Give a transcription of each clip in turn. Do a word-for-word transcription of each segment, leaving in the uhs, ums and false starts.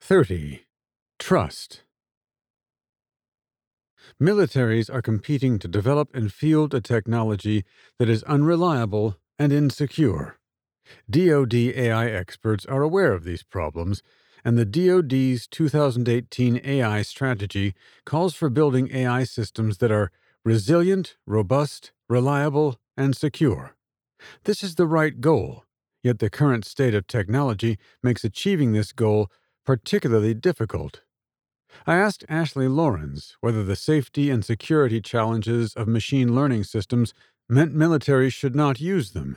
thirty. Trust. Militaries are competing to develop and field a technology that is unreliable and insecure. D O D A I experts are aware of these problems, and the D O D's two thousand eighteen A I strategy calls for building A I systems that are resilient, robust, reliable, and secure. This is the right goal, yet the current state of technology makes achieving this goal particularly difficult. I asked Ashley Lawrence whether the safety and security challenges of machine learning systems meant militaries should not use them.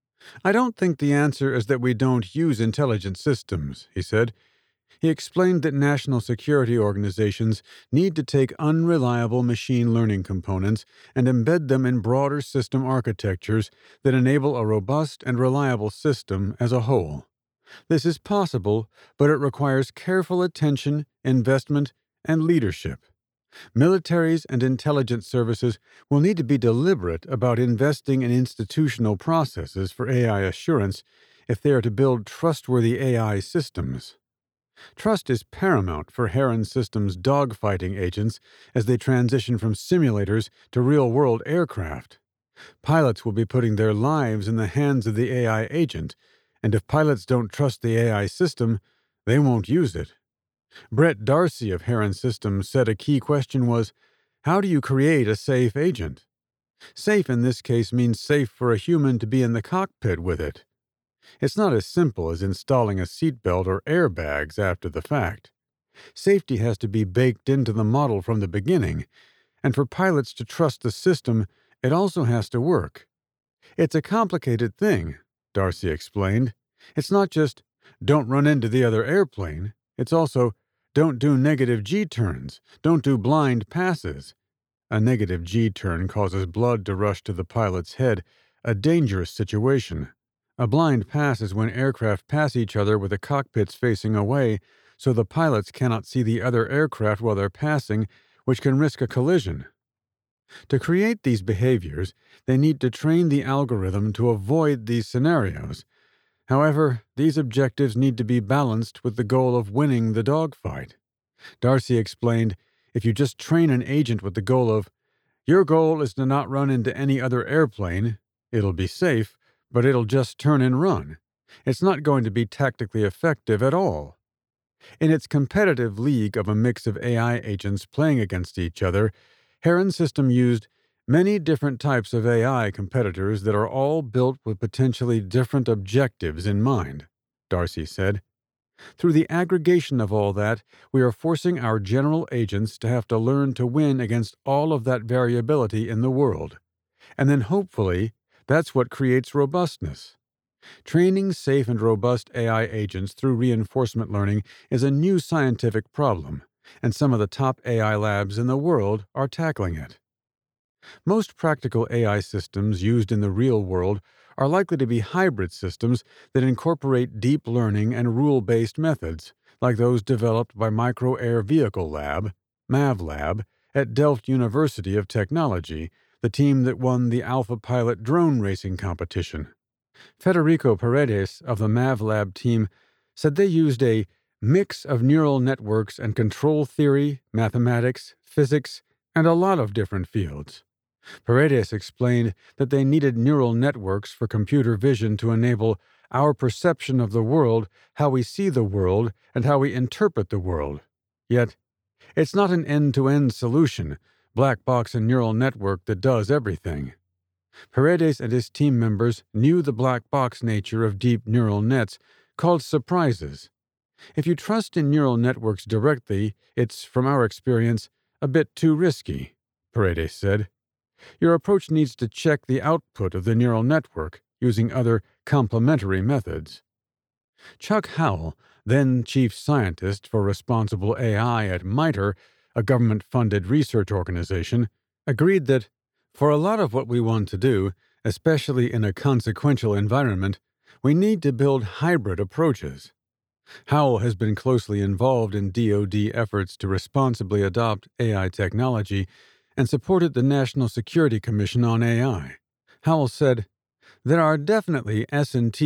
"I don't think the answer is that we don't use intelligent systems," he said. He explained that national security organizations need to take unreliable machine learning components and embed them in broader system architectures that enable a robust and reliable system as a whole. This is possible, but it requires careful attention, investment, and leadership. Militaries and intelligence services will need to be deliberate about investing in institutional processes for A I assurance if they are to build trustworthy A I systems. Trust is paramount for Heron Systems' dogfighting agents as they transition from simulators to real-world aircraft. Pilots will be putting their lives in the hands of the A I agent, and if pilots don't trust the A I system, they won't use it. Brett Darcy of Heron Systems said a key question was, how do you create a safe agent? Safe in this case means safe for a human to be in the cockpit with it. It's not as simple as installing a seatbelt or airbags after the fact. Safety has to be baked into the model from the beginning, and for pilots to trust the system, it also has to work. It's a complicated thing, Darcy explained. It's not just, don't run into the other airplane. It's also, don't do negative G-turns. Don't do blind passes. A negative G-turn causes blood to rush to the pilot's head, a dangerous situation. A blind pass is when aircraft pass each other with the cockpits facing away, so the pilots cannot see the other aircraft while they're passing, which can risk a collision. To create these behaviors, they need to train the algorithm to avoid these scenarios. However, these objectives need to be balanced with the goal of winning the dogfight. Darcy explained, if you just train an agent with the goal of, your goal is to not run into any other airplane, it'll be safe, but it'll just turn and run. It's not going to be tactically effective at all. In its competitive league of a mix of A I agents playing against each other, Heron System used many different types of A I competitors that are all built with potentially different objectives in mind, Darcy said. Through the aggregation of all that, we are forcing our general agents to have to learn to win against all of that variability in the world. And then hopefully, that's what creates robustness. Training safe and robust A I agents through reinforcement learning is a new scientific problem, and some of the top A I labs in the world are tackling it. Most practical A I systems used in the real world are likely to be hybrid systems that incorporate deep learning and rule-based methods, like those developed by Micro Air Vehicle Lab, MAVLab, at Delft University of Technology, the team that won the Alpha Pilot drone racing competition. Federico Paredes of the MAVLab team said they used a mix of neural networks and control theory, mathematics, physics, and a lot of different fields. Paredes explained that they needed neural networks for computer vision to enable our perception of the world, how we see the world, and how we interpret the world. Yet, it's not an end-to-end solution, black box and neural network that does everything. Paredes and his team members knew the black box nature of deep neural nets, called surprises. If you trust in neural networks directly, it's, from our experience, a bit too risky, Paredes said. Your approach needs to check the output of the neural network using other complementary methods. Chuck Howell, then chief scientist for responsible A I at MITRE, a government-funded research organization, agreed that, for a lot of what we want to do, especially in a consequential environment, we need to build hybrid approaches. Howell has been closely involved in D O D efforts to responsibly adopt A I technology and supported the National Security Commission on A I. Howell said, there are definitely S and T,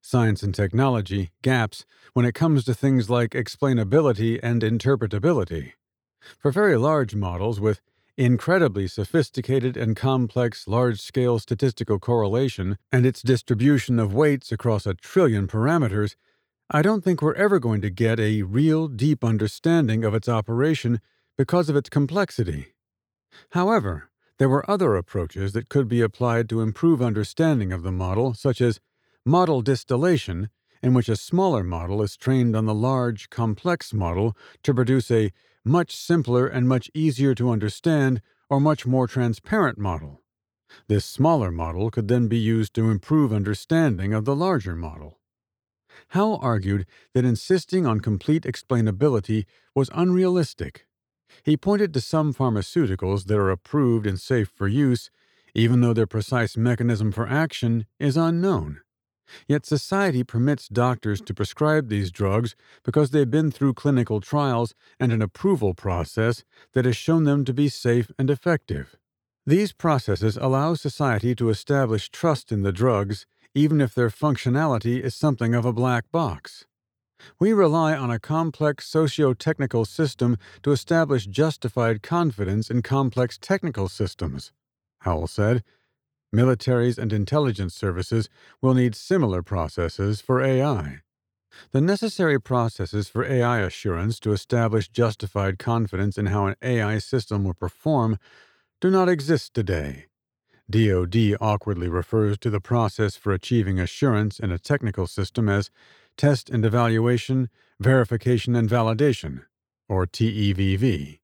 science and technology, gaps when it comes to things like explainability and interpretability. For very large models with incredibly sophisticated and complex large-scale statistical correlation and its distribution of weights across a trillion parameters, I don't think we're ever going to get a real deep understanding of its operation because of its complexity. However, there were other approaches that could be applied to improve understanding of the model, such as model distillation, in which a smaller model is trained on the large, complex model to produce a much simpler and much easier to understand or much more transparent model. This smaller model could then be used to improve understanding of the larger model. Howe argued that insisting on complete explainability was unrealistic. He pointed to some pharmaceuticals that are approved and safe for use, even though their precise mechanism for action is unknown. Yet society permits doctors to prescribe these drugs because they've been through clinical trials and an approval process that has shown them to be safe and effective. These processes allow society to establish trust in the drugs, even if their functionality is something of a black box. We rely on a complex socio-technical system to establish justified confidence in complex technical systems, Howell said. Militaries and intelligence services will need similar processes for A I. The necessary processes for A I assurance to establish justified confidence in how an A I system will perform do not exist today. D O D awkwardly refers to the process for achieving assurance in a technical system as test and evaluation, verification and validation, or T E V V.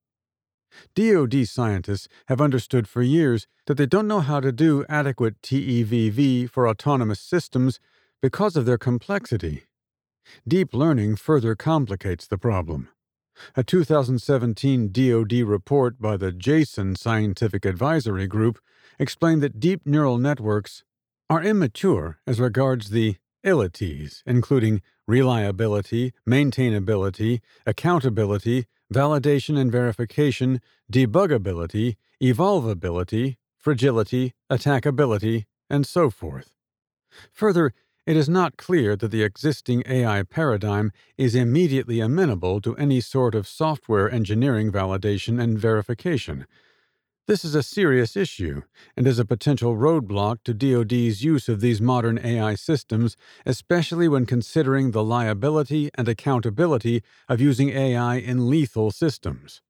D O D scientists have understood for years that they don't know how to do adequate T E V V for autonomous systems because of their complexity. Deep learning further complicates the problem. A two thousand seventeen D O D report by the JASON Scientific Advisory Group explained that deep neural networks are immature as regards the ilities, including reliability, maintainability, accountability, validation and verification, debuggability, evolvability, fragility, attackability, and so forth. Further, it is not clear that the existing A I paradigm is immediately amenable to any sort of software engineering validation and verification. This is a serious issue and is a potential roadblock to D O D's use of these modern A I systems, especially when considering the liability and accountability of using A I in lethal systems.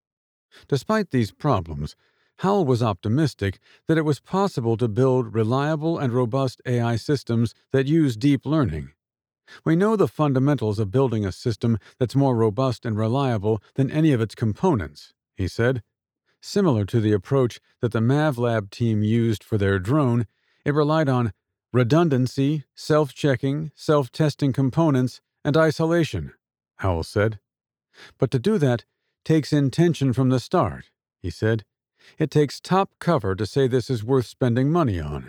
Despite these problems, Howell was optimistic that it was possible to build reliable and robust A I systems that use deep learning. We know the fundamentals of building a system that's more robust and reliable than any of its components, he said. Similar to the approach that the MAVLab team used for their drone, it relied on redundancy, self-checking, self-testing components, and isolation, Howell said. But to do that takes intention from the start, he said. It takes top cover to say this is worth spending money on.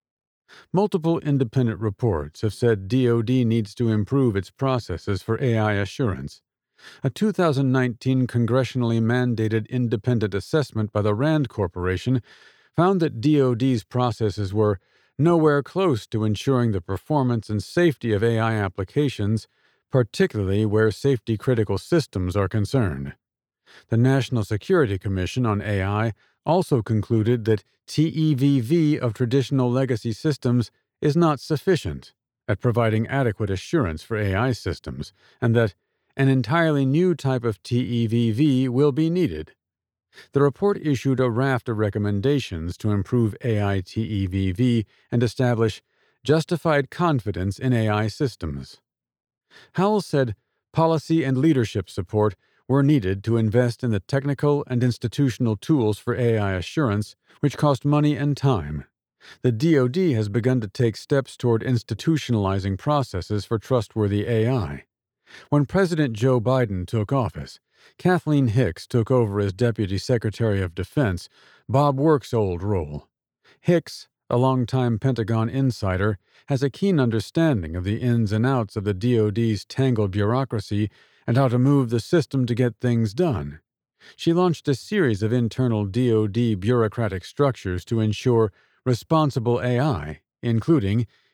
Multiple independent reports have said D O D needs to improve its processes for A I assurance. A two thousand nineteen congressionally mandated independent assessment by the RAND Corporation found that D O D's processes were nowhere close to ensuring the performance and safety of A I applications, particularly where safety-critical systems are concerned. The National Security Commission on A I also concluded that T E V V of traditional legacy systems is not sufficient at providing adequate assurance for A I systems, and that an entirely new type of T E V V will be needed. The report issued a raft of recommendations to improve A I T E V V and establish justified confidence in A I systems. Howell said policy and leadership support were needed to invest in the technical and institutional tools for A I assurance, which cost money and time. The D O D has begun to take steps toward institutionalizing processes for trustworthy A I. When President Joe Biden took office, Kathleen Hicks took over as Deputy Secretary of Defense, Bob Work's old role. Hicks, a longtime Pentagon insider, has a keen understanding of the ins and outs of the D O D's tangled bureaucracy and how to move the system to get things done. She launched a series of internal D O D bureaucratic structures to ensure responsible A I, including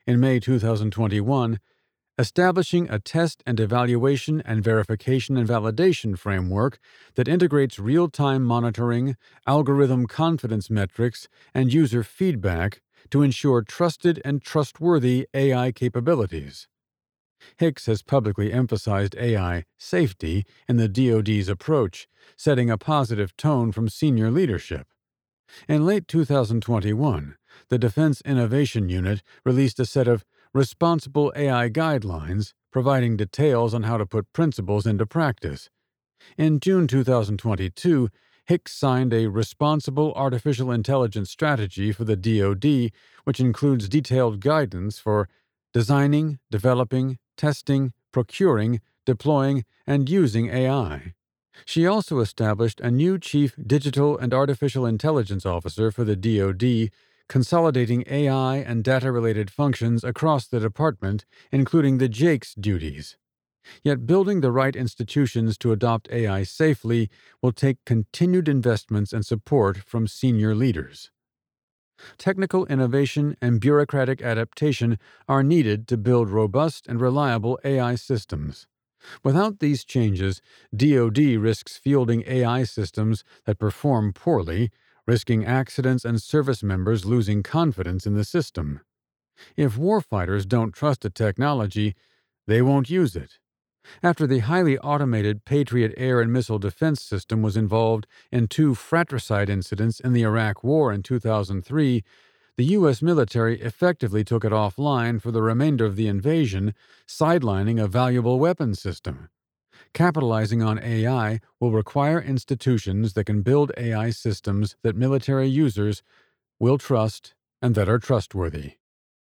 In May two thousand twenty-one, establishing a test and evaluation and verification and validation framework that integrates real-time monitoring, algorithm confidence metrics, and user feedback to ensure trusted and trustworthy A I capabilities. Hicks has publicly emphasized A I safety in the D O D's approach, setting a positive tone from senior leadership. In late two thousand twenty-one, the Defense Innovation Unit released a set of Responsible A I Guidelines, providing details on how to put principles into practice. In June two thousand twenty-two, Hicks signed a Responsible Artificial Intelligence Strategy for the D O D, which includes detailed guidance for designing, developing, testing, procuring, deploying, and using A I. She also established a new Chief Digital and Artificial Intelligence Officer for the D O D, consolidating A I and data-related functions across the department, including the J A K S duties. Yet building the right institutions to adopt A I safely will take continued investments and support from senior leaders. Technical innovation and bureaucratic adaptation are needed to build robust and reliable A I systems. Without these changes, D O D risks fielding A I systems that perform poorly, risking accidents and service members losing confidence in the system. If warfighters don't trust a technology, they won't use it. After the highly automated Patriot air and missile defense system was involved in two fratricide incidents in the Iraq War in two thousand three, the U S military effectively took it offline for the remainder of the invasion, sidelining a valuable weapons system. Capitalizing on A I will require institutions that can build A I systems that military users will trust and that are trustworthy.